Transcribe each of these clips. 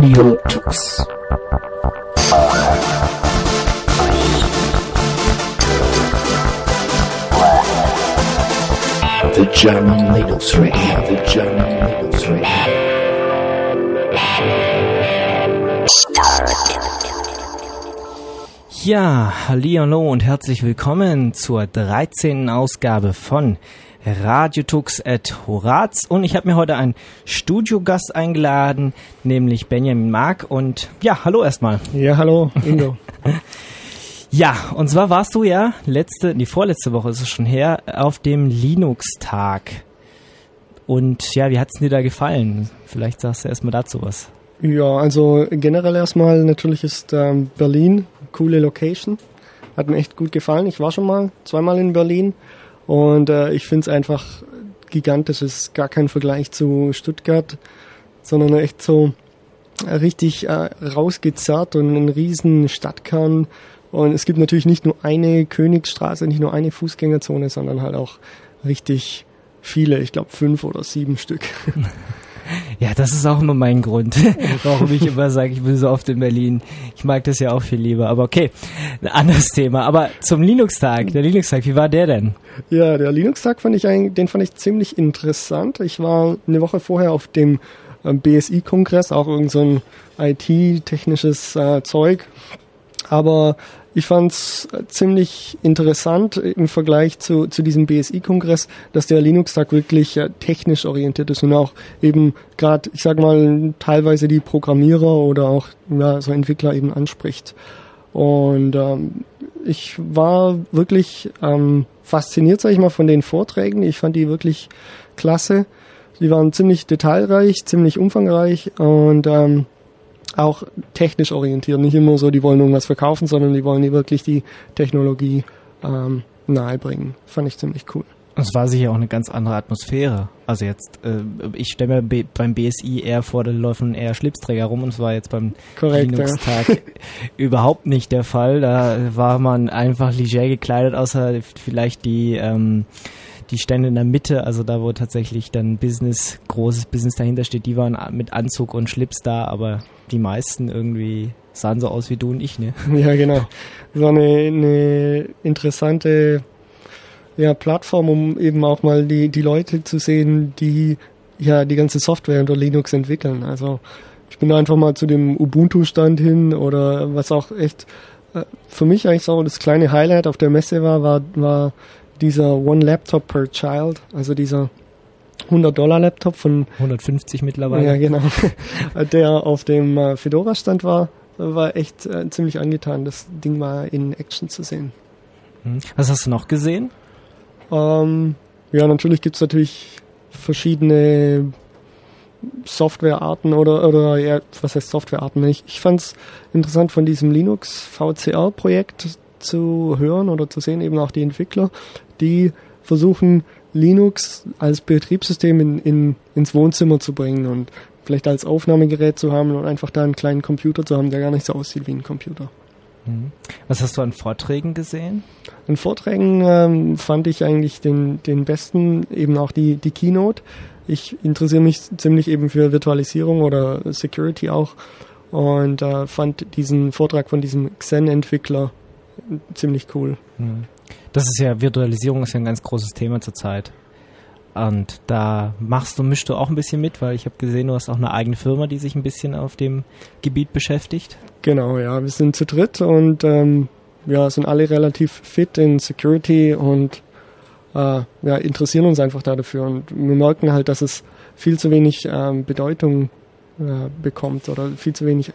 Radio Tux. The German Linux Radio, the German Linux Radio. Ja, hallihallo und herzlich willkommen zur 13. Ausgabe von Radio Tux at Horaz. Und ich habe mir heute einen Studiogast eingeladen, nämlich Benjamin Mark. Und ja, hallo erstmal. Ja, hallo, Ingo. Ja, und zwar warst du ja vorletzte Woche ist es schon her, auf dem Linux-Tag. Und ja, wie hat es dir da gefallen? Vielleicht sagst du erstmal dazu was. Ja, also generell erstmal natürlich ist Berlin coole Location. Hat mir echt gut gefallen. Ich war schon mal zweimal in Berlin und ich finde es einfach gigantisch. Es ist gar kein Vergleich zu Stuttgart, sondern echt so richtig rausgezerrt und ein riesen Stadtkern. Und es gibt natürlich nicht nur eine Königsstraße, nicht nur eine Fußgängerzone, sondern halt auch richtig viele, ich glaube 5 oder 7 Stück. Ja, das ist auch immer mein Grund, warum ich immer sage, ich will so oft in Berlin. Ich mag das ja auch viel lieber, aber okay, ein anderes Thema. Aber zum Linux-Tag, der Linux-Tag, wie war der denn? Ja, der Linux-Tag fand ich ziemlich interessant. Ich war eine Woche vorher auf dem BSI-Kongress, auch irgend so ein IT-technisches Zeug. Aber ich fand's ziemlich interessant im Vergleich zu diesem BSI-Kongress, dass der Linux-Tag wirklich technisch orientiert ist und auch eben gerade, ich sag mal, teilweise die Programmierer oder auch so Entwickler eben anspricht. Und ich war wirklich fasziniert, sag ich mal, von den Vorträgen. Ich fand die wirklich klasse. Die waren ziemlich detailreich, ziemlich umfangreich und auch technisch orientiert, nicht immer so, die wollen irgendwas verkaufen, sondern die wollen wirklich die Technologie nahebringen. Fand ich ziemlich cool. Es war sicher auch eine ganz andere Atmosphäre. Also jetzt, ich stelle mir beim BSI eher vor, da laufen eher Schlipsträger rum und es war jetzt beim Linux-Tag überhaupt nicht der Fall. Da war man einfach leger gekleidet, außer vielleicht die Stände in der Mitte, also da, wo tatsächlich dann großes Business dahinter steht, die waren mit Anzug und Schlips da, aber die meisten irgendwie sahen so aus wie du und ich, ne? Ja, genau. Das war eine interessante Plattform, um eben auch mal die Leute zu sehen, die die ganze Software unter Linux entwickeln. Also ich bin da einfach mal zu dem Ubuntu-Stand hin oder was auch echt für mich eigentlich so das kleine Highlight auf der Messe war dieser One Laptop per Child, also dieser $100 von 150 mittlerweile. Ja, genau. Der auf dem Fedora-Stand war echt ziemlich angetan, das Ding mal in Action zu sehen. Was hast du noch gesehen? Natürlich gibt's verschiedene Softwarearten oder was heißt Softwarearten? Ich fand's interessant von diesem Linux VCR-Projekt zu hören oder zu sehen, eben auch die Entwickler, die versuchen, Linux als Betriebssystem ins Wohnzimmer zu bringen und vielleicht als Aufnahmegerät zu haben und einfach da einen kleinen Computer zu haben, der gar nicht so aussieht wie ein Computer. Was hast du an Vorträgen gesehen? An Vorträgen fand ich eigentlich den besten, eben auch die Keynote. Ich interessiere mich ziemlich eben für Virtualisierung oder Security auch und fand diesen Vortrag von diesem Xen-Entwickler ziemlich cool. Virtualisierung ist ja ein ganz großes Thema zurzeit. Und da mischst du auch ein bisschen mit, weil ich habe gesehen, du hast auch eine eigene Firma, die sich ein bisschen auf dem Gebiet beschäftigt. Genau, ja, wir sind zu dritt und sind alle relativ fit in Security und interessieren uns einfach dafür. Und wir merken halt, dass es viel zu wenig Bedeutung bekommt oder viel zu wenig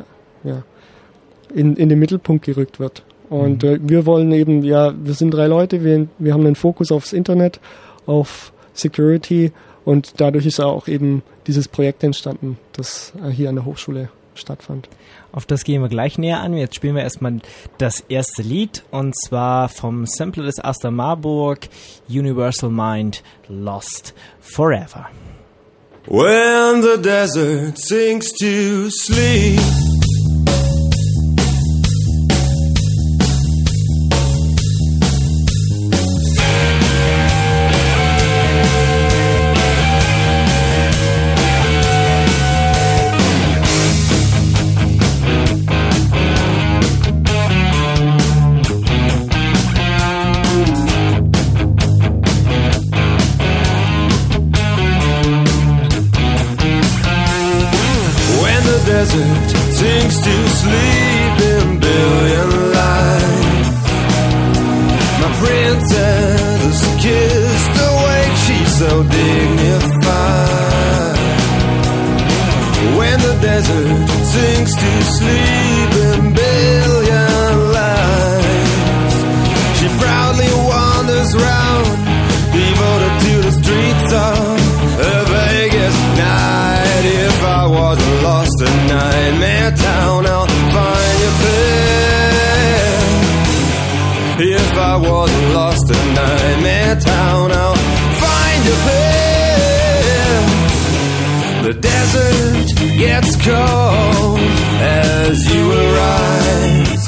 in den Mittelpunkt gerückt wird. Und wir wollen eben, wir sind 3 Leute, wir haben einen Fokus aufs Internet, auf Security und dadurch ist auch eben dieses Projekt entstanden, das hier an der Hochschule stattfand. Auf das gehen wir gleich näher an. Jetzt spielen wir erstmal das erste Lied und zwar vom Sampler des Asta Marburg, Universal Mind, Lost Forever. When the desert sinks to sleep, princess kissed awake, she's so dignified. When the desert sinks to sleep in billion lights, she proudly wanders round, devoted to the streets of Vegas night. If I wasn't lost in Nightmare Town, I'll find you there. If I wasn't lost in Nightmare Town, I'll find you there. The desert gets cold as you arise.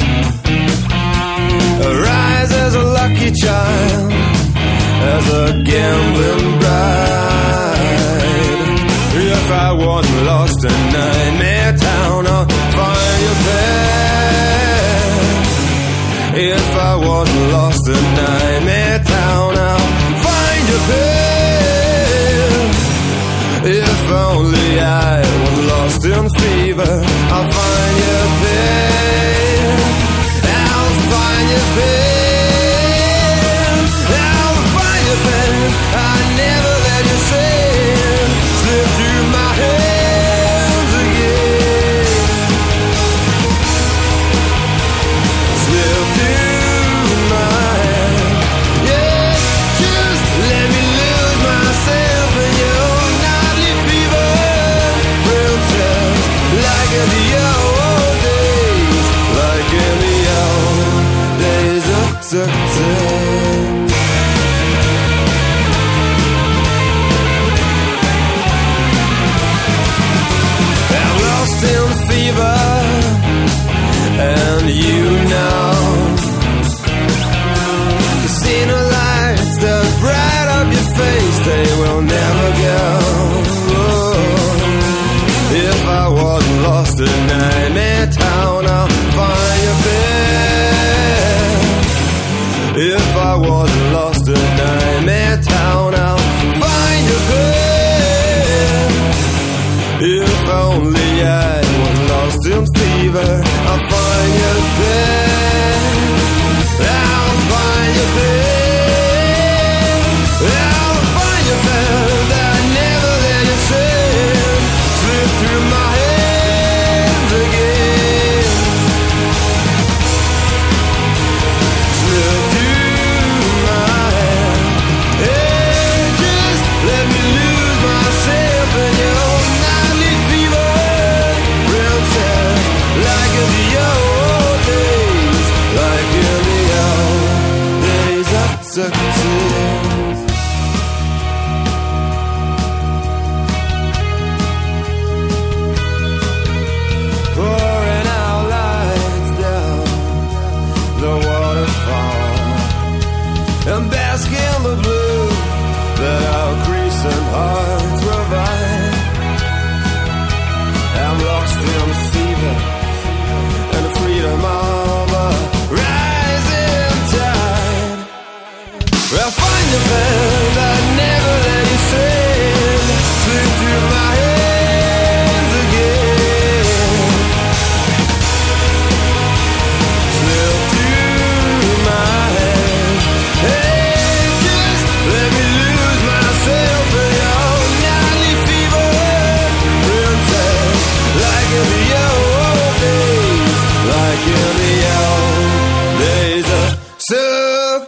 Arise as a lucky child, as a gambling bride. If I wasn't lost in Nightmare Town, I'll find you there. If I wasn't lost in Nightmare Town, I'll find you there. If only I was lost in fever, I'll find you there. I'll find you there. I'll find you there. I never let you slip through my hands again. Slip through my hands. Yeah, just let me lose myself in your nightly fever. Princess, like in the old days, like in the old days of success. I'm lost in fever, and you know, casino lights that bright up your face, they will never go. If I wasn't lost in Nightmare Town, I'll find you there. If I wasn't lost in Nightmare Town, I'll find you there. If only I was lost in fever, I'll find you there. I'll find you there. I'll find you there. That I never let you slip through my hands again. Slip through my hands. Hey, just let me lose myself in your nightly fever. Princess, like in the old days, like in the old days of success. Pouring our lights down the waterfall and bask in the blue that our crescent hearts provide. I'm lost in fever and the freedom of a rising tide. I'll find the band I never let you slip through my hands again. Slip through my hands. Hey, just let me lose myself in your nightly fever. Princess, like in the old days, like in the old days of success.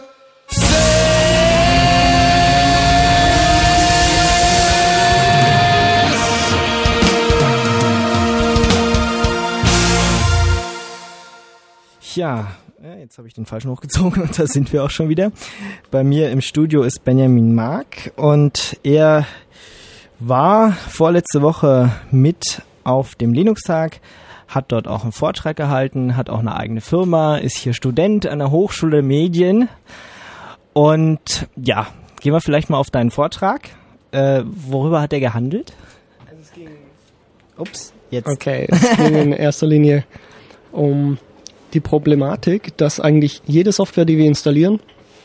Ja, jetzt habe ich den falschen hochgezogen und da sind wir auch schon wieder. Bei mir im Studio ist Benjamin Mark und er war vorletzte Woche mit auf dem Linux-Tag, hat dort auch einen Vortrag gehalten, hat auch eine eigene Firma, ist hier Student an der Hochschule Medien. Und ja, gehen wir vielleicht mal auf deinen Vortrag. Worüber hat der gehandelt? Also es ging jetzt. Okay, es ging in erster Linie um die Problematik, dass eigentlich jede Software, die wir installieren,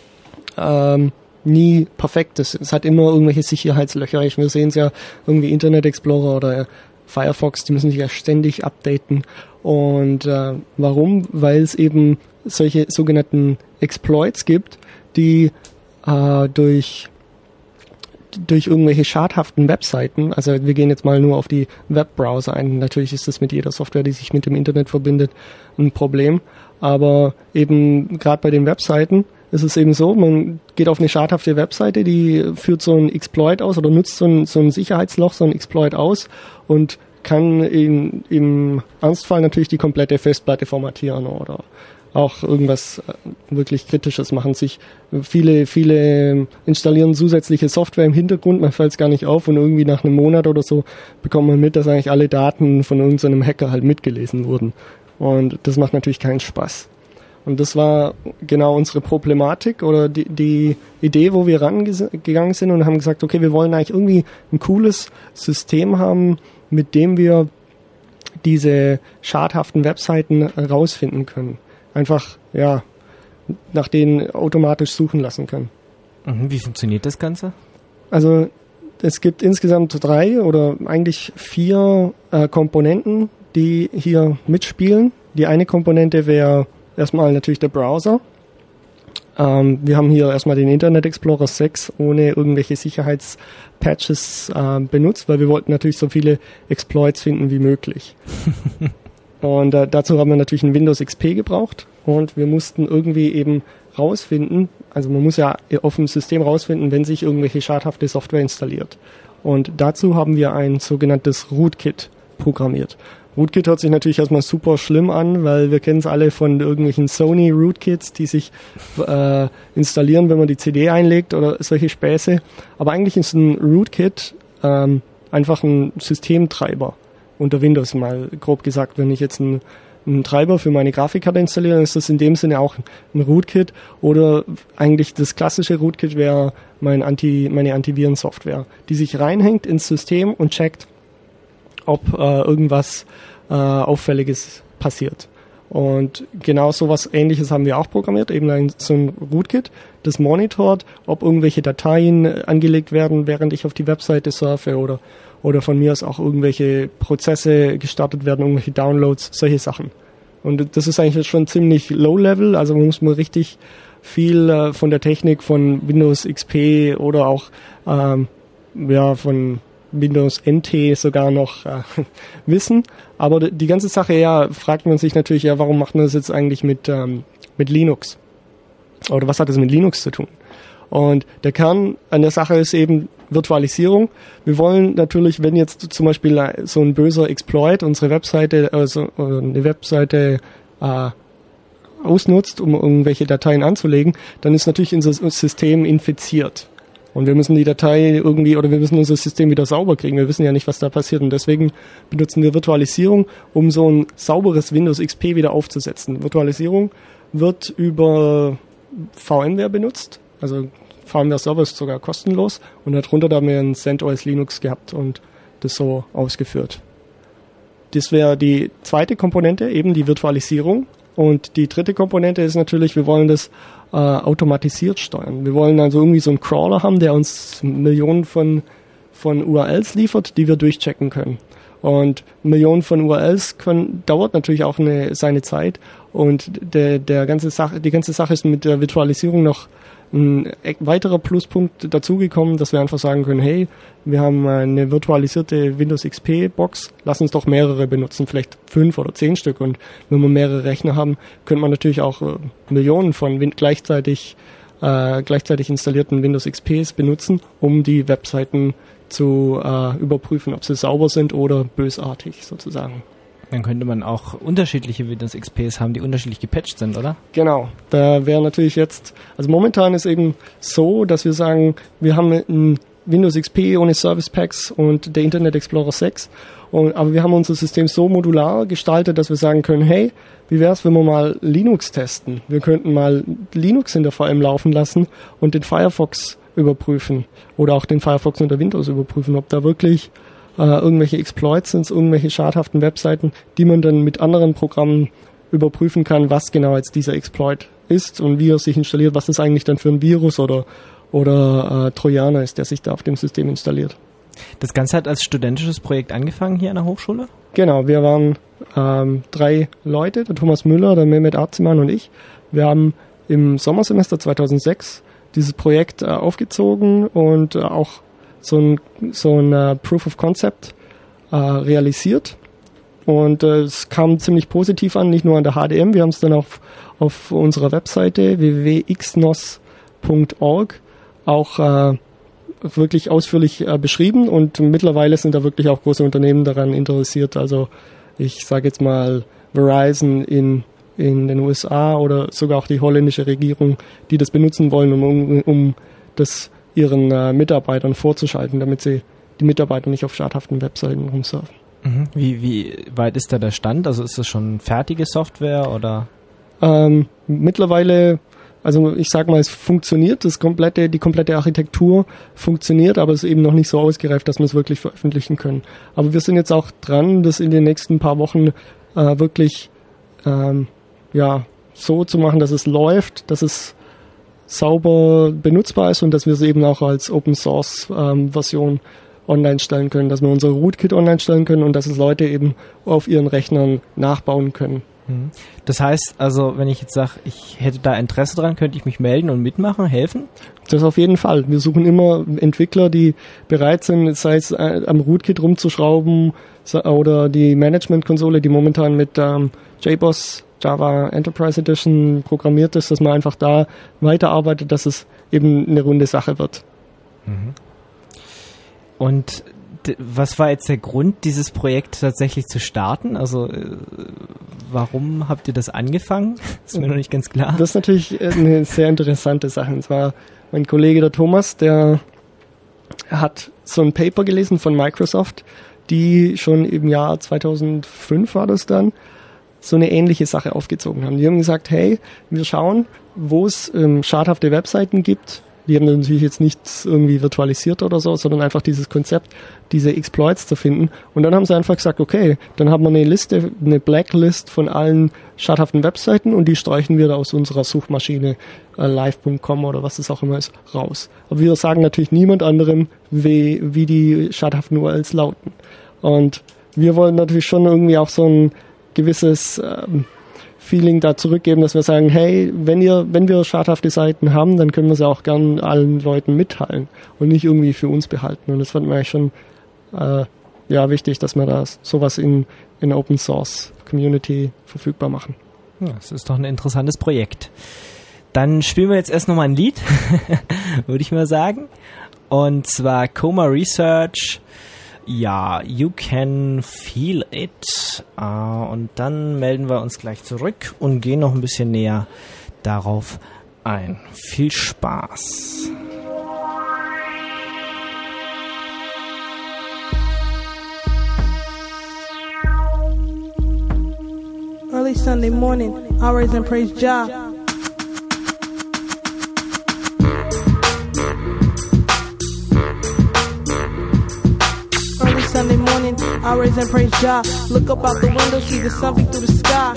nie perfekt ist. Es hat immer irgendwelche Sicherheitslöcher. Wir sehen es ja irgendwie Internet Explorer oder Firefox, die müssen sich ja ständig updaten. Und warum? Weil es eben solche sogenannten Exploits gibt, die durch irgendwelche schadhaften Webseiten, also wir gehen jetzt mal nur auf die Webbrowser ein, natürlich ist das mit jeder Software, die sich mit dem Internet verbindet, ein Problem, aber eben gerade bei den Webseiten ist es eben so, man geht auf eine schadhafte Webseite, die führt so ein Exploit aus oder nutzt so ein Sicherheitsloch, so ein Exploit aus und kann im Ernstfall natürlich die komplette Festplatte formatieren oder auch irgendwas wirklich Kritisches machen. Viele installieren zusätzliche Software im Hintergrund, man fällt es gar nicht auf und irgendwie nach einem Monat oder so bekommt man mit, dass eigentlich alle Daten von irgendeinem Hacker halt mitgelesen wurden. Und das macht natürlich keinen Spaß. Und das war genau unsere Problematik oder die Idee, wo wir rangegangen sind und haben gesagt, okay, wir wollen eigentlich irgendwie ein cooles System haben, mit dem wir diese schadhaften Webseiten rausfinden können. Einfach, ja, nach denen automatisch suchen lassen können. Wie funktioniert das Ganze? Also es gibt insgesamt 3 oder eigentlich 4 Komponenten, die hier mitspielen. Die eine Komponente wäre erstmal natürlich der Browser. Wir haben hier erstmal den Internet Explorer 6 ohne irgendwelche Sicherheitspatches benutzt, weil wir wollten natürlich so viele Exploits finden wie möglich. Und dazu haben wir natürlich ein Windows XP gebraucht und wir mussten irgendwie eben rausfinden, also man muss ja auf dem System rausfinden, wenn sich irgendwelche schadhafte Software installiert. Und dazu haben wir ein sogenanntes Rootkit programmiert. Rootkit hört sich natürlich erstmal super schlimm an, weil wir kennen es alle von irgendwelchen Sony Rootkits, die sich installieren, wenn man die CD einlegt oder solche Späße. Aber eigentlich ist ein Rootkit einfach ein Systemtreiber unter Windows, mal grob gesagt. Wenn ich jetzt einen Treiber für meine Grafikkarte installiere, dann ist das in dem Sinne auch ein Rootkit oder eigentlich das klassische Rootkit wäre meine Antivirensoftware, die sich reinhängt ins System und checkt, ob irgendwas Auffälliges passiert. Und genau sowas Ähnliches haben wir auch programmiert, eben so ein Rootkit, das monitort, ob irgendwelche Dateien angelegt werden, während ich auf die Webseite surfe oder von mir aus auch irgendwelche Prozesse gestartet werden, irgendwelche Downloads, solche Sachen. Und das ist eigentlich schon ziemlich low-level, also man muss mal richtig viel von der Technik von Windows XP oder auch von Windows NT sogar noch wissen. Aber die ganze Sache, fragt man sich natürlich, warum macht man das jetzt eigentlich mit Linux? Oder was hat das mit Linux zu tun? Und der Kern an der Sache ist eben Virtualisierung. Wir wollen natürlich, wenn jetzt zum Beispiel so ein böser Exploit unsere Webseite, eine Webseite ausnutzt, um irgendwelche Dateien anzulegen, dann ist natürlich unser System infiziert. Und wir müssen die Datei irgendwie, oder wir müssen unser System wieder sauber kriegen. Wir wissen ja nicht, was da passiert. Und deswegen benutzen wir Virtualisierung, um so ein sauberes Windows XP wieder aufzusetzen. Virtualisierung wird über VMware benutzt. Also VMware Server ist sogar kostenlos. Und darunter haben wir ein CentOS Linux gehabt und das so ausgeführt. Das wäre die zweite Komponente, eben die Virtualisierung. Und die dritte Komponente ist natürlich, wir wollen das automatisiert steuern. Wir wollen also irgendwie so einen Crawler haben, der uns Millionen von URLs liefert, die wir durchchecken können. Und Millionen von URLs dauert natürlich auch seine Zeit. Und die ganze Sache ist mit der Virtualisierung noch ein weiterer Pluspunkt dazugekommen, dass wir einfach sagen können, hey, wir haben eine virtualisierte Windows XP Box, lass uns doch mehrere benutzen, vielleicht 5 oder 10 Stück. Und wenn wir mehrere Rechner haben, könnte man natürlich auch Millionen von gleichzeitig installierten Windows XPs benutzen, um die Webseiten zu überprüfen, ob sie sauber sind oder bösartig sozusagen. Dann könnte man auch unterschiedliche Windows XPs haben, die unterschiedlich gepatcht sind, oder? Genau. Da wäre natürlich jetzt, also momentan ist eben so, dass wir sagen, wir haben ein Windows XP ohne Service Packs und der Internet Explorer 6. Aber wir haben unser System so modular gestaltet, dass wir sagen können, hey, wie wäre es, wenn wir mal Linux testen? Wir könnten mal Linux in der VM laufen lassen und den Firefox überprüfen oder auch den Firefox unter Windows überprüfen, ob da wirklich irgendwelche Exploits sind, irgendwelche schadhaften Webseiten, die man dann mit anderen Programmen überprüfen kann, was genau jetzt dieser Exploit ist und wie er sich installiert, was das eigentlich dann für ein Virus oder Trojaner ist, der sich da auf dem System installiert. Das Ganze hat als studentisches Projekt angefangen hier an der Hochschule? Genau, wir waren 3 Leute, der Thomas Müller, der Mehmet Arziman und ich. Wir haben im Sommersemester 2006 dieses Projekt aufgezogen und auch so ein Proof of Concept realisiert. Und es kam ziemlich positiv an, nicht nur an der HDM, wir haben es dann auch auf unserer Webseite www.xnos.org auch wirklich ausführlich beschrieben, und mittlerweile sind da wirklich auch große Unternehmen daran interessiert. Also ich sage jetzt mal Verizon in den USA oder sogar auch die holländische Regierung, die das benutzen wollen, um das ihren Mitarbeitern vorzuschalten, damit sie die Mitarbeiter nicht auf schadhaften Webseiten rumsurfen. Wie weit ist da der Stand? Also ist das schon fertige Software oder? Mittlerweile, also ich sag mal, es funktioniert, die komplette Architektur funktioniert, aber es ist eben noch nicht so ausgereift, dass wir es wirklich veröffentlichen können. Aber wir sind jetzt auch dran, das in den nächsten paar Wochen wirklich so zu machen, dass es läuft, dass es sauber benutzbar ist und dass wir es eben auch als Open Source Version online stellen können, dass wir unser Rootkit online stellen können und dass es Leute eben auf ihren Rechnern nachbauen können. Das heißt also, wenn ich jetzt sage, ich hätte da Interesse dran, könnte ich mich melden und mitmachen, helfen? Das auf jeden Fall. Wir suchen immer Entwickler, die bereit sind, sei es am Rootkit rumzuschrauben oder die Management-Konsole, die momentan mit JBoss Java Enterprise Edition programmiert ist, dass man einfach da weiterarbeitet, dass es eben eine runde Sache wird. Und was war jetzt der Grund, dieses Projekt tatsächlich zu starten? Also warum habt ihr das angefangen? Das ist mir noch nicht ganz klar. Das ist natürlich eine sehr interessante Sache. Und zwar mein Kollege, der Thomas, der hat so ein Paper gelesen von Microsoft, die schon im Jahr 2005 war das dann, so eine ähnliche Sache aufgezogen haben. Die haben gesagt, hey, wir schauen, wo es schadhafte Webseiten gibt. Die haben natürlich jetzt nichts irgendwie virtualisiert oder so, sondern einfach dieses Konzept, diese Exploits zu finden. Und dann haben sie einfach gesagt, okay, dann haben wir eine Liste, eine Blacklist von allen schadhaften Webseiten und die streichen wir da aus unserer Suchmaschine live.com oder was es auch immer ist, raus. Aber wir sagen natürlich niemand anderem, wie die schadhaften URLs lauten. Und wir wollen natürlich schon irgendwie auch so ein gewisses Feeling da zurückgeben, dass wir sagen, hey, wenn wir schadhafte Seiten haben, dann können wir sie auch gern allen Leuten mitteilen und nicht irgendwie für uns behalten. Und das fand man eigentlich schon wichtig, dass wir da sowas in der Open Source Community verfügbar machen. Ja, das ist doch ein interessantes Projekt. Dann spielen wir jetzt erst nochmal ein Lied, würde ich mal sagen. Und zwar Coma Research. Ja, You Can Feel It. Und dann melden wir uns gleich zurück und gehen noch ein bisschen näher darauf ein. Viel Spaß. Early Sunday morning, I raise and praise Jah. Sunday morning, I raise and praise Jah. Look up out the window, see the sun beat through the sky.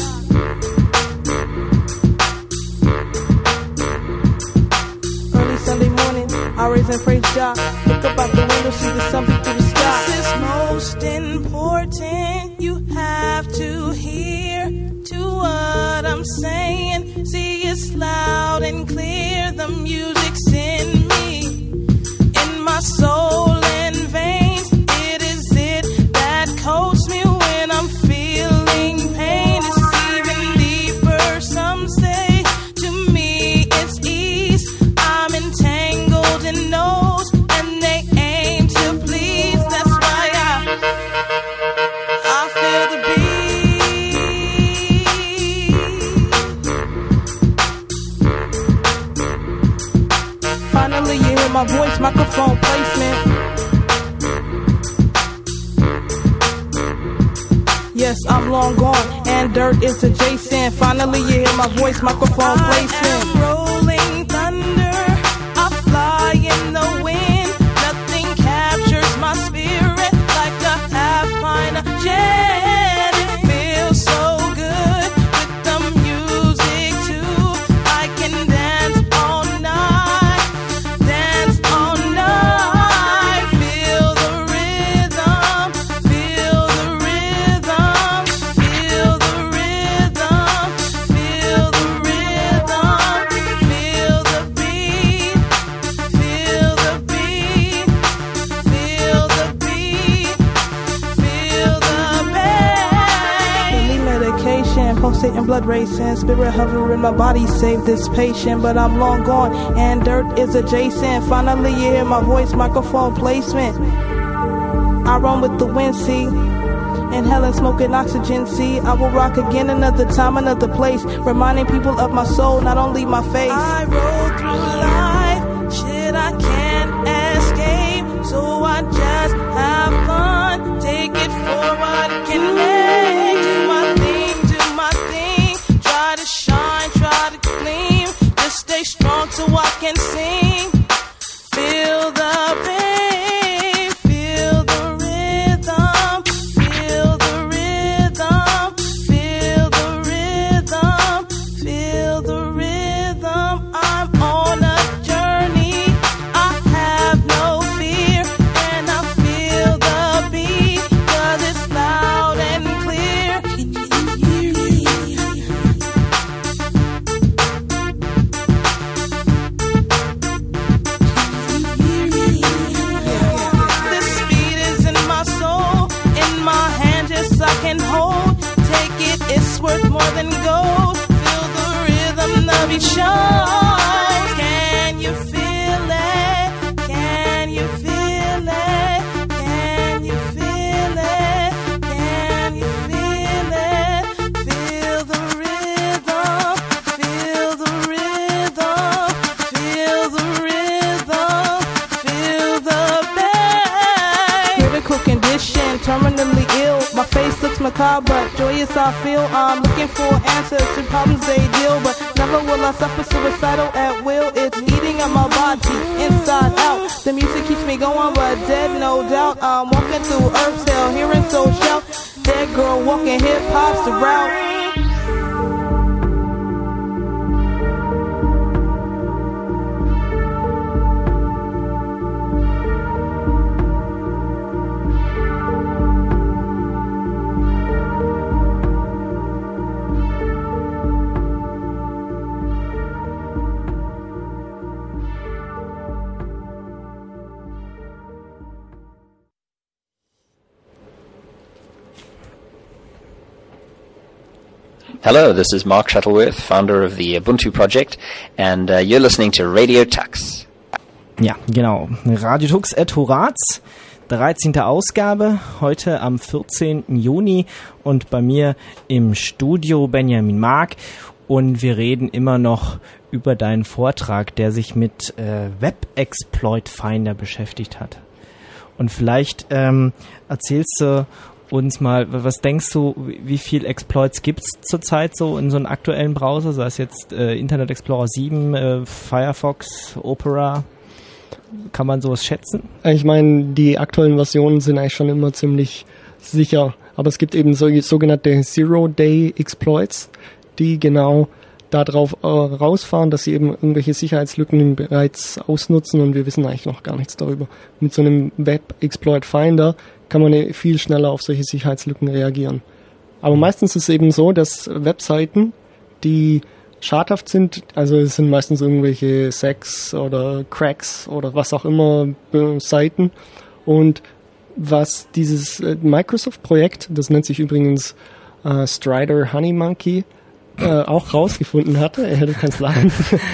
Early Sunday morning, I raise and praise Jah. Look up out the window, see the sun beat through the sky. This is most important. You have to hear to what I'm saying. See, it's loud and clear. The music's in me, in my soul and veins. Coats me when I'm feeling pain. It's even deeper, some say. To me it's ease. I'm entangled in those, and they aim to please. That's why I feel the beat. Finally you hear my voice, microphone placement. Yes, I'm long gone, and dirt is adjacent. Finally, you hear my voice, microphone placement. I am rolling thunder, I fly in the wind. Nothing captures my spirit like a half-pint jet. It feels so good with the music too. I can dance all night, dance all night. Feel the rhythm, feel the rhythm. Feel the rhythm, feel the rhythm. pulsating, blood racing, spirit hovering, my body saved this patient, but I'm long gone and dirt is adjacent. Finally you hear my voice, microphone placement. I run with the wind, see, inhaling, smoking oxygen, see. I will rock again another time, another place, reminding people of my soul, not only my face. I roll through life, shit I can't escape, so I just have fun, take it for what it can make. Do my thing, try to shine, try to gleam, just stay strong so I can sing. Feel the pain, feel the rhythm, feel the rhythm, feel the rhythm, feel the rhythm. I'm on a journey, I have no fear, and I feel the beat, 'cause it's loud and clear. Can you hear me? This beat is in my soul, in my hand, just I can hold. Take it, it's worth more than gold. Feel the rhythm of each show. Can you feel it? Can you feel it? Can you feel it? Can you feel it? Feel the rhythm, feel the rhythm, feel the rhythm, feel the bass. Critical condition, terminally ill. My face looks macabre, but joyous I feel. I'm looking for answers to problems they deal, but never will I suffer suicidal at will. It's eating up my body, inside out. The music keeps me going, but dead, no doubt. I'm walking through earth's hell, hearing soul shout. Dead girl walking, hip hop's the route. Hello, this is Mark Shuttleworth, founder of the Ubuntu Project, and you're listening to Radio Tux. Ja, genau. Radio Tux et Horaz, 13. Ausgabe, heute am 14. Juni und bei mir im Studio Benjamin Mark und wir reden immer noch über deinen Vortrag, der sich mit Web-Exploit Finder beschäftigt hat. Und vielleicht erzählst du uns mal, was denkst du, wie viel Exploits gibt's zurzeit so in so einem aktuellen Browser, sei es jetzt Internet Explorer 7, Firefox, Opera? Kann man sowas schätzen? Ich meine, die aktuellen Versionen sind eigentlich schon immer ziemlich sicher, aber es gibt eben sogenannte Zero-Day-Exploits, die genau darauf rausfahren, dass sie eben irgendwelche Sicherheitslücken bereits ausnutzen und wir wissen eigentlich noch gar nichts darüber. Mit so einem Web-Exploit-Finder kann man viel schneller auf solche Sicherheitslücken reagieren. Aber meistens ist es eben so, dass Webseiten, die schadhaft sind, also es sind meistens irgendwelche Sex oder Cracks oder was auch immer Seiten, und was dieses Microsoft-Projekt, das nennt sich übrigens Strider Honey Monkey, auch rausgefunden hatte, er hätte keins lachen,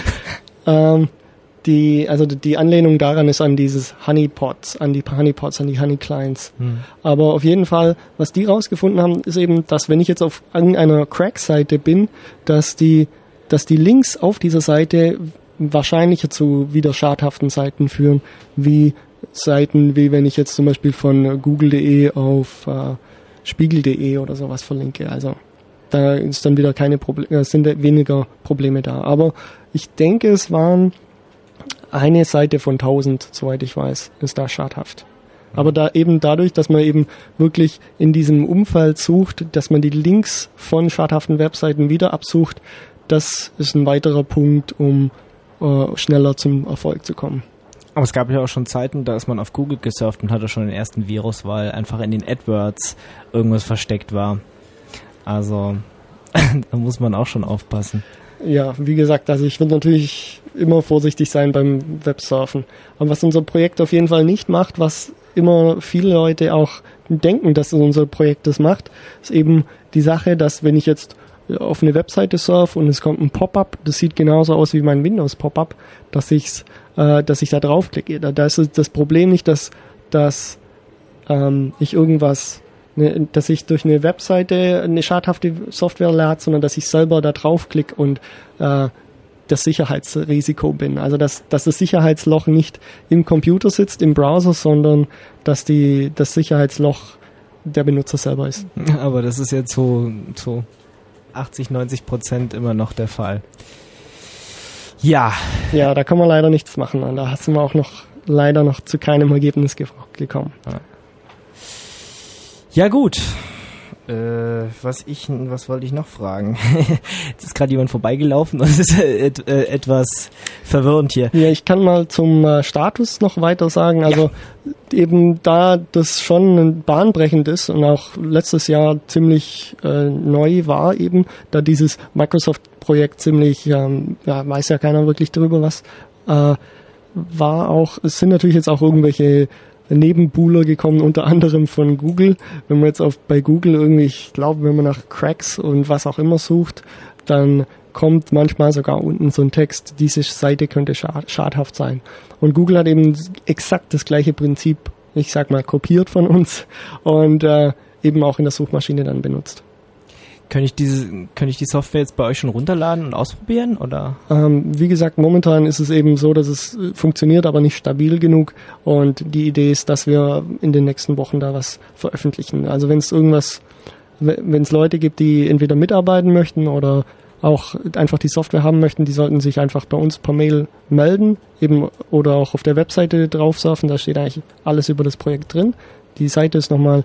die Anlehnung daran ist an dieses Honeypots, an die Honey-Clients. Aber auf jeden Fall, was die rausgefunden haben, ist eben, dass wenn ich jetzt auf irgendeiner Crack-Seite bin, dass die Links auf dieser Seite wahrscheinlicher zu wieder schadhaften Seiten führen, wie Seiten, wie wenn ich jetzt zum Beispiel von google.de auf spiegel.de oder sowas verlinke. Also da ist dann wieder sind weniger Probleme da. Aber ich denke, es waren eine Seite von 1000, soweit ich weiß, ist da schadhaft. Aber da eben dadurch, dass man eben wirklich in diesem Umfeld sucht, dass man die Links von schadhaften Webseiten wieder absucht, das ist ein weiterer Punkt, um schneller zum Erfolg zu kommen. Aber es gab ja auch schon Zeiten, da ist man auf Google gesurft und hatte schon den ersten Virus, weil einfach in den AdWords irgendwas versteckt war. Also da muss man auch schon aufpassen. Ja, wie gesagt, also ich würde natürlich immer vorsichtig sein beim Websurfen. Aber was unser Projekt auf jeden Fall nicht macht, was immer viele Leute auch denken, dass unser Projekt das macht, ist eben die Sache, dass wenn ich jetzt auf eine Webseite surfe und es kommt ein Pop-up, das sieht genauso aus wie mein Windows-Pop-up, dass ich da draufklicke. Da ist das Problem nicht, dass ich irgendwas, dass ich durch eine Webseite eine schadhafte Software lade, sondern dass ich selber da draufklicke und das Sicherheitsrisiko bin. Also dass das Sicherheitsloch nicht im Computer sitzt, im Browser, sondern dass das Sicherheitsloch der Benutzer selber ist. Aber das ist jetzt so 80-90% immer noch der Fall. Ja. Ja, da kann man leider nichts machen. Und da sind wir auch leider noch zu keinem Ergebnis gekommen. Ja gut. Was wollte ich noch fragen? Jetzt ist gerade jemand vorbeigelaufen und es ist etwas verwirrend hier. Ja, ich kann mal zum Status noch weiter sagen. Also eben da das schon bahnbrechend ist und auch letztes Jahr ziemlich neu war eben, da dieses Microsoft-Projekt ziemlich, weiß ja keiner wirklich drüber was, war auch, es sind natürlich jetzt auch irgendwelche Nebenbuhler gekommen, unter anderem von Google. Wenn man jetzt bei Google irgendwie, ich glaube, wenn man nach Cracks und was auch immer sucht, dann kommt manchmal sogar unten so ein Text, diese Seite könnte schadhaft sein. Und Google hat eben exakt das gleiche Prinzip, ich sag mal, kopiert von uns und eben auch in der Suchmaschine dann benutzt. Könnte ich die Software jetzt bei euch schon runterladen und ausprobieren, oder? Wie gesagt, momentan ist es eben so, dass es funktioniert, aber nicht stabil genug. Und die Idee ist, dass wir in den nächsten Wochen da was veröffentlichen. Also wenn es Leute gibt, die entweder mitarbeiten möchten oder auch einfach die Software haben möchten, die sollten sich einfach bei uns per Mail melden, eben oder auch auf der Webseite drauf surfen. Da steht eigentlich alles über das Projekt drin. Die Seite ist nochmal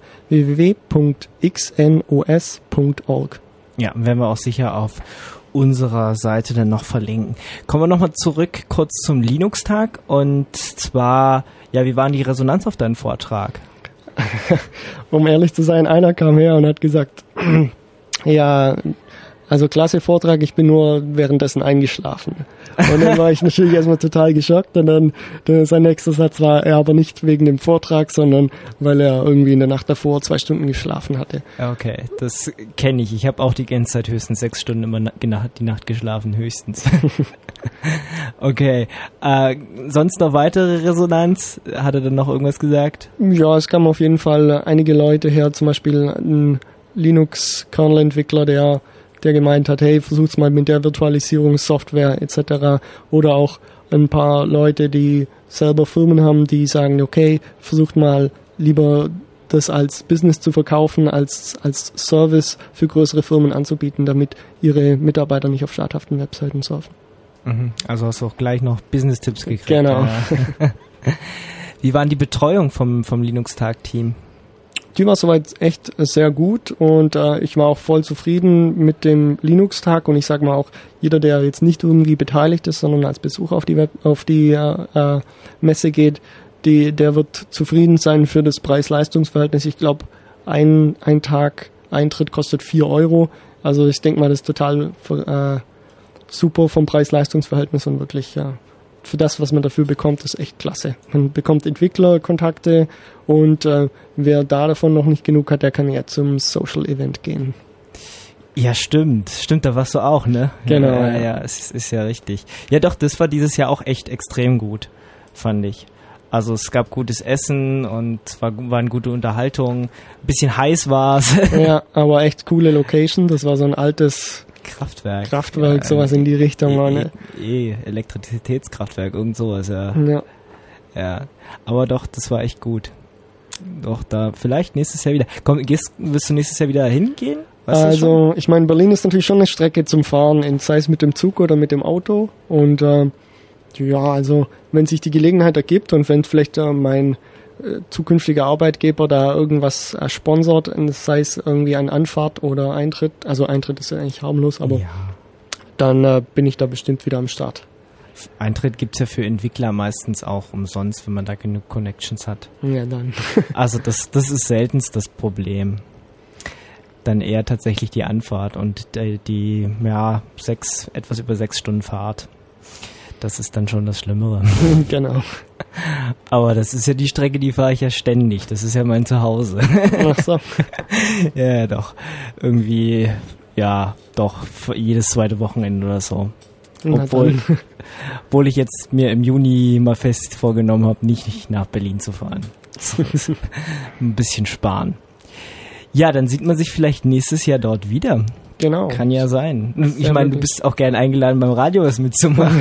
www.xnos.org. Ja, werden wir auch sicher auf unserer Seite dann noch verlinken. Kommen wir nochmal zurück kurz zum Linux-Tag und zwar, wie war die Resonanz auf deinen Vortrag? Um ehrlich zu sein, einer kam her und hat gesagt, ja, also klasse Vortrag, ich bin nur währenddessen eingeschlafen. Und dann war ich natürlich erstmal total geschockt und dann sein nächster Satz war, er aber nicht wegen dem Vortrag, sondern weil er irgendwie in der Nacht davor 2 Stunden geschlafen hatte. Okay, das kenne ich. Ich habe auch die ganze Zeit höchstens 6 Stunden immer die Nacht geschlafen, höchstens. Okay, sonst noch weitere Resonanz? Hat er dann noch irgendwas gesagt? Ja, es kamen auf jeden Fall einige Leute her, zum Beispiel ein Linux-Kernel-Entwickler, der gemeint hat, hey, versucht's mal mit der Virtualisierungssoftware etc. Oder auch ein paar Leute, die selber Firmen haben, die sagen, okay, versucht mal lieber das als Business zu verkaufen, als Service für größere Firmen anzubieten, damit ihre Mitarbeiter nicht auf schadhaften Webseiten surfen. Also hast du auch gleich noch Business-Tipps gekriegt. Genau. Wie war die Betreuung vom Linux-Tag-Team? Die war soweit echt sehr gut und ich war auch voll zufrieden mit dem Linux-Tag und ich sage mal auch, jeder, der jetzt nicht irgendwie beteiligt ist, sondern als Besucher auf die Messe geht, der wird zufrieden sein für das Preis-Leistungs-Verhältnis. Ich glaube, ein Tag Eintritt kostet 4 €. Also ich denke mal, das ist total super vom Preis-Leistungs-Verhältnis und wirklich für das, was man dafür bekommt, ist echt klasse. Man bekommt Entwicklerkontakte und wer davon noch nicht genug hat, der kann ja zum Social Event gehen. Ja, stimmt, da warst du auch, ne? Genau. Ja, es ist ja richtig. Ja doch, das war dieses Jahr auch echt extrem gut, fand ich. Also es gab gutes Essen und war eine gute Unterhaltung. Ein bisschen heiß war es. Ja, aber echt coole Location. Das war so ein altes Kraftwerk, ja, sowas in die Richtung. Elektrizitätskraftwerk, irgend sowas, ja. Ja, aber doch, das war echt gut. Doch, da vielleicht nächstes Jahr wieder. Willst du nächstes Jahr wieder hingehen? Also, ich meine, Berlin ist natürlich schon eine Strecke zum Fahren, sei es mit dem Zug oder mit dem Auto. Und also, wenn sich die Gelegenheit ergibt und wenn vielleicht mein zukünftiger Arbeitgeber da irgendwas sponsort, sei es irgendwie ein Anfahrt oder Eintritt, also Eintritt ist ja eigentlich harmlos, aber dann bin ich da bestimmt wieder am Start. Eintritt gibt's ja für Entwickler meistens auch umsonst, wenn man da genug Connections hat. Ja, dann. Also das ist seltenst das Problem. Dann eher tatsächlich die Anfahrt und die etwas über 6 Stunden Fahrt. Das ist dann schon das Schlimmere. Genau. Aber das ist ja die Strecke, die fahre ich ja ständig. Das ist ja mein Zuhause. Ach so. Ja, doch. Irgendwie Ja, doch, jedes zweite Wochenende oder so. Na Obwohl, dann. obwohl ich jetzt mir im Juni mal fest vorgenommen habe, nicht nach Berlin zu fahren. Ein bisschen sparen. Ja, dann sieht man sich vielleicht nächstes Jahr dort wieder. Genau. Kann ja sein. Ich Ja, meine, du wirklich. bist auch gern eingeladen, beim Radio was mitzumachen.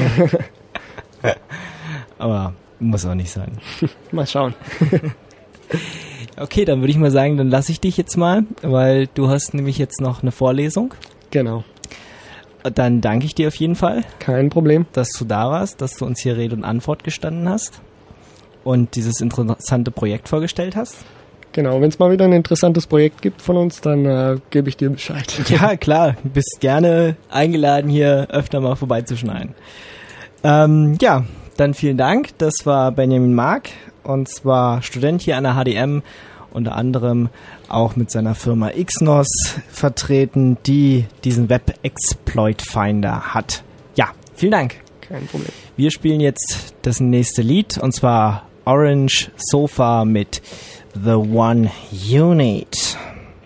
Aber muss auch nicht sein. Mal schauen. Okay, dann würde ich mal sagen, dann lasse ich dich jetzt mal, weil du hast nämlich jetzt noch eine Vorlesung. Genau. Dann danke ich dir auf jeden Fall, Kein Problem. dass du da warst, dass du uns hier Rede und Antwort gestanden hast und dieses interessante Projekt vorgestellt hast. Genau, wenn es mal wieder ein interessantes Projekt gibt von uns, dann gebe ich dir Bescheid. Ja, klar, du bist gerne eingeladen, hier öfter mal vorbeizuschneiden. Ja, dann vielen Dank. Das war Benjamin Mark, und zwar Student hier an der HDM, unter anderem auch mit seiner Firma Xnos vertreten, die diesen Web-Exploit-Finder hat. Ja, vielen Dank. Kein Problem. Wir spielen jetzt das nächste Lied, und zwar Orange Sofa mit The One Unit.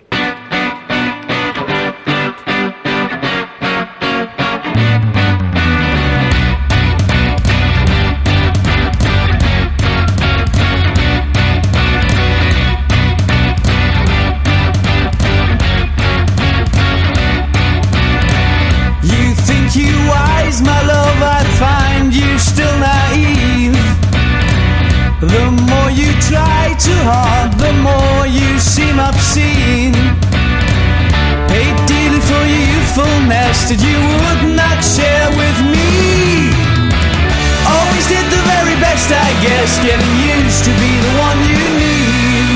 You think you wise, my love, I find you still naive. The more you try too hard, the more you seem obscene. Hate dearly for your youthfulness that you would not share with me. Always did the very best, I guess, getting used to be the one you need.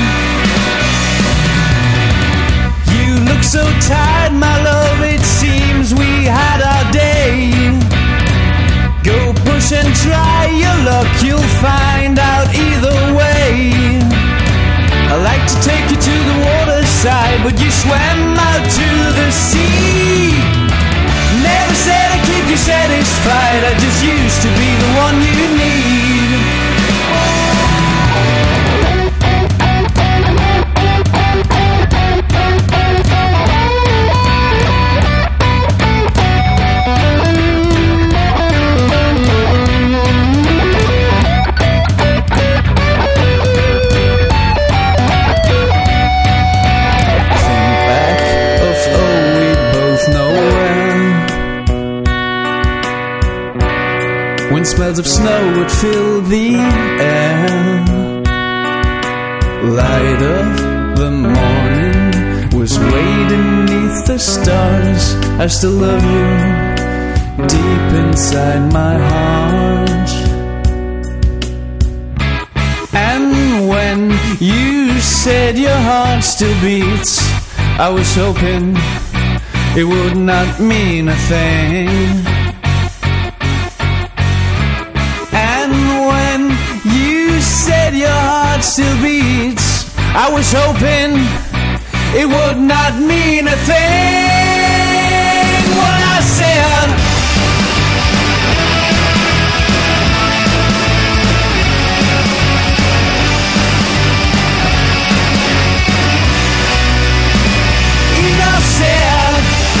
You look so tired, my love, it seems we had our day. Go push and try your luck, you'll find out either way. I like to take you to the waterside, but you swam out to the sea. Never said I'd keep you satisfied, I just used to be the one you need. When smells of snow would fill the air, light of the morning was waiting beneath the stars. I still love you deep inside my heart. And when you said your heart still beats, I was hoping it would not mean a thing. Said your heart still beats, I was hoping it would not mean a thing. What I said, enough said.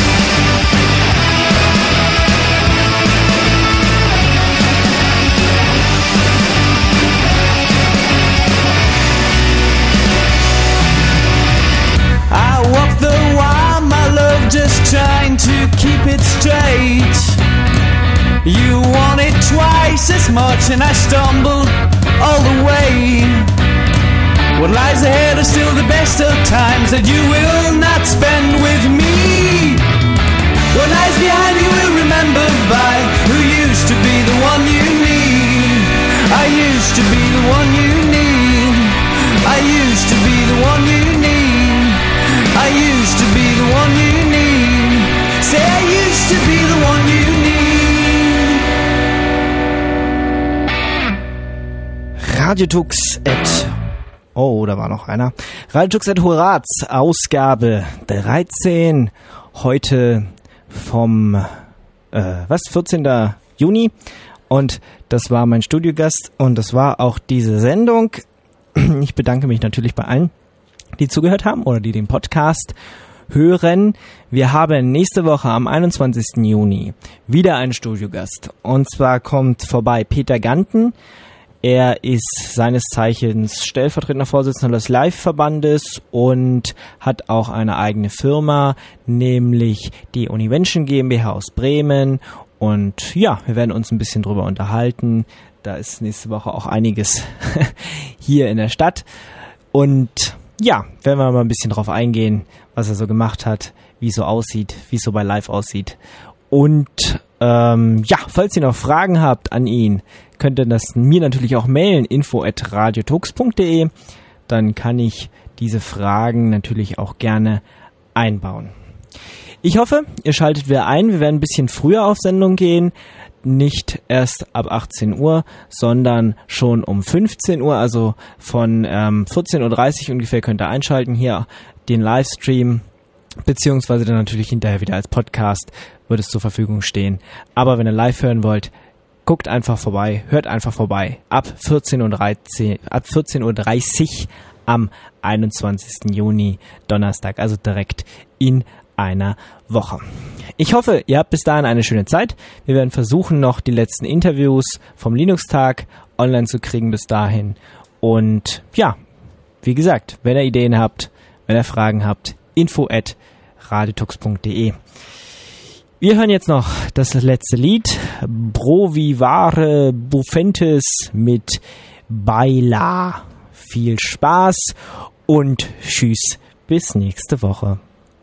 I walk the while, my love, just trying to keep it straight. You want it twice as much and I stumbled all the way. What lies ahead are still the best of times that you will not spend with me. What lies behind you will remember by who used to be the one you need. I used to be the one you need. I used to be the one you need. I used to be the one you need. Say I used to be the one you need. Radiotux at... Oh, da war noch einer. Radiotux at Horaz, Ausgabe 13. Heute vom 14. Juni. Und das war mein Studiogast und das war auch diese Sendung. Ich bedanke mich natürlich bei allen, die zugehört haben oder die den Podcast hören. Wir haben nächste Woche am 21. Juni wieder einen Studiogast. Und zwar kommt vorbei Peter Ganten. Er ist seines Zeichens stellvertretender Vorsitzender des Live-Verbandes und hat auch eine eigene Firma, nämlich die Univention GmbH aus Bremen. Und ja, wir werden uns ein bisschen drüber unterhalten. Da ist nächste Woche auch einiges hier in der Stadt. Und ja, werden wir mal ein bisschen drauf eingehen, was er so gemacht hat, wie es so aussieht, wie es so bei Live aussieht. Und ja, falls ihr noch Fragen habt an ihn, könnt ihr das mir natürlich auch mailen, info@radiotux.de. Dann kann ich diese Fragen natürlich auch gerne einbauen. Ich hoffe, ihr schaltet wieder ein. Wir werden ein bisschen früher auf Sendung gehen. Nicht erst ab 18 Uhr, sondern schon um 15 Uhr. Also von 14.30 Uhr ungefähr könnt ihr einschalten hier den Livestream. Beziehungsweise dann natürlich hinterher wieder als Podcast wird es zur Verfügung stehen. Aber wenn ihr live hören wollt, guckt einfach vorbei, hört einfach vorbei. Ab 14.30 Uhr am 21. Juni, Donnerstag, also direkt in einer Woche. Ich hoffe, ihr habt bis dahin eine schöne Zeit. Wir werden versuchen, noch die letzten Interviews vom Linux-Tag online zu kriegen bis dahin. Und ja, wie gesagt, wenn ihr Ideen habt, wenn ihr Fragen habt, info@radiotux.de. Wir hören jetzt noch das letzte Lied, Brovivare Buffentes mit Baila. Viel Spaß und tschüss, bis nächste Woche.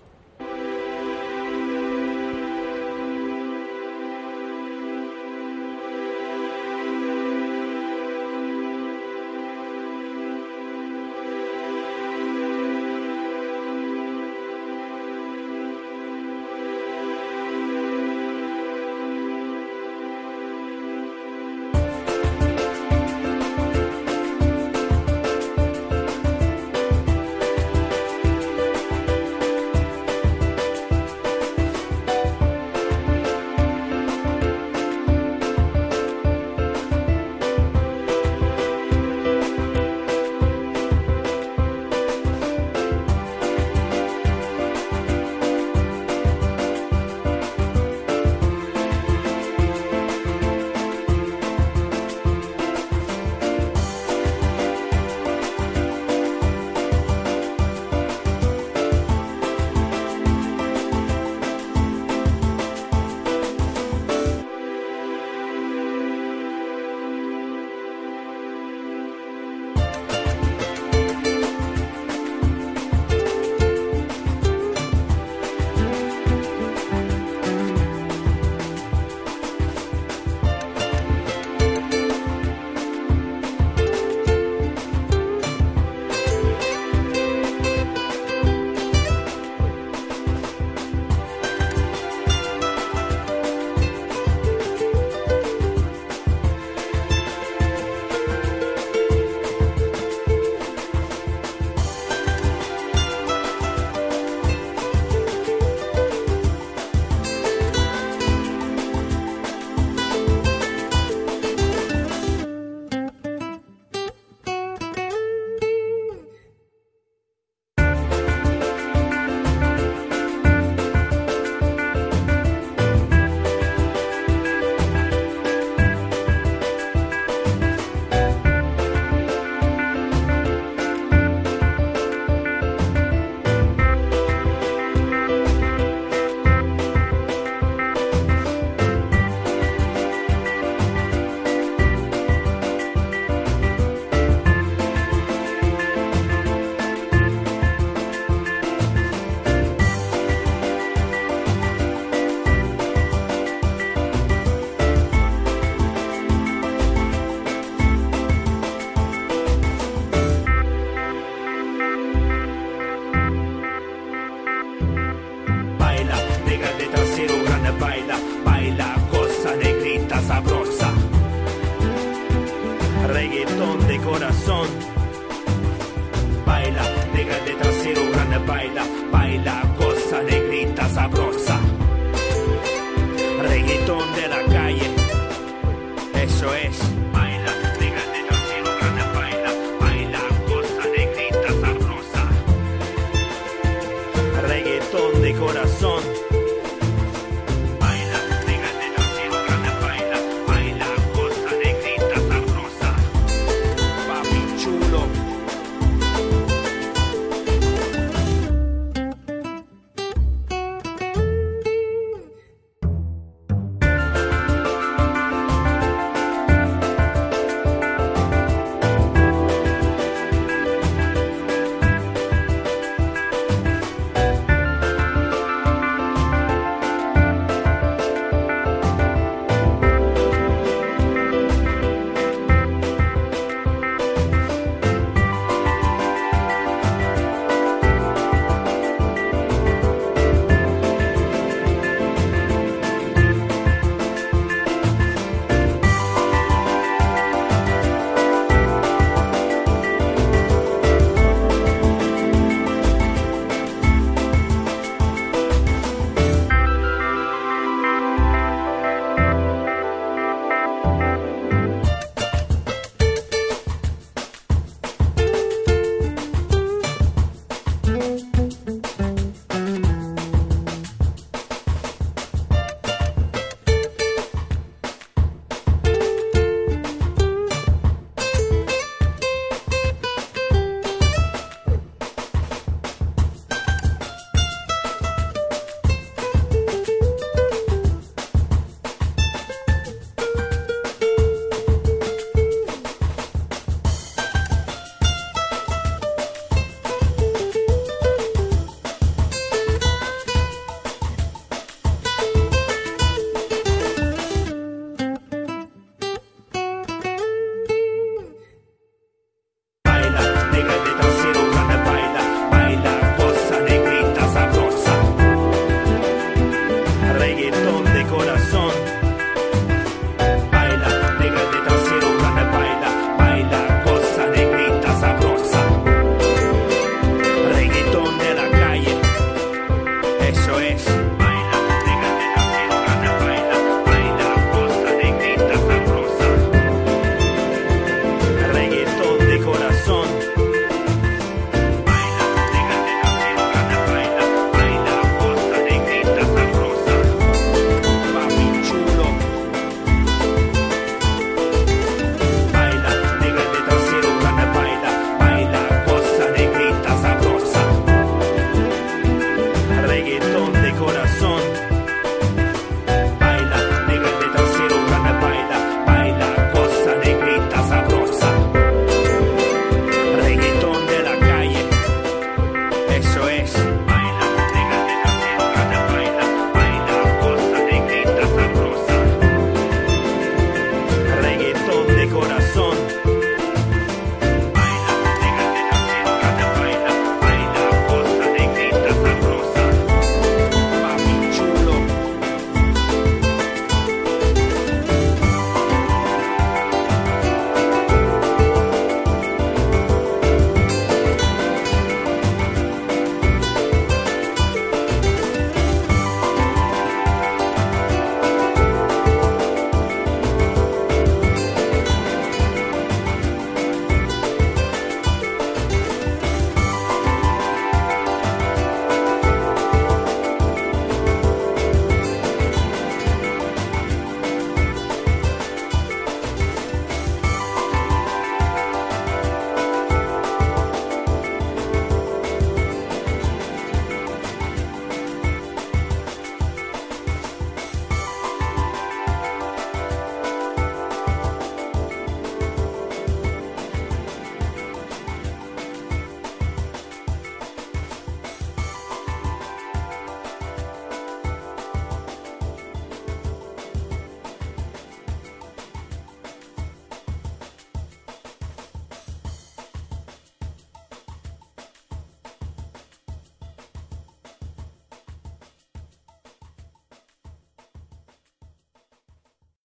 corazón. Baila, deja de trasero, grande, baila, baila.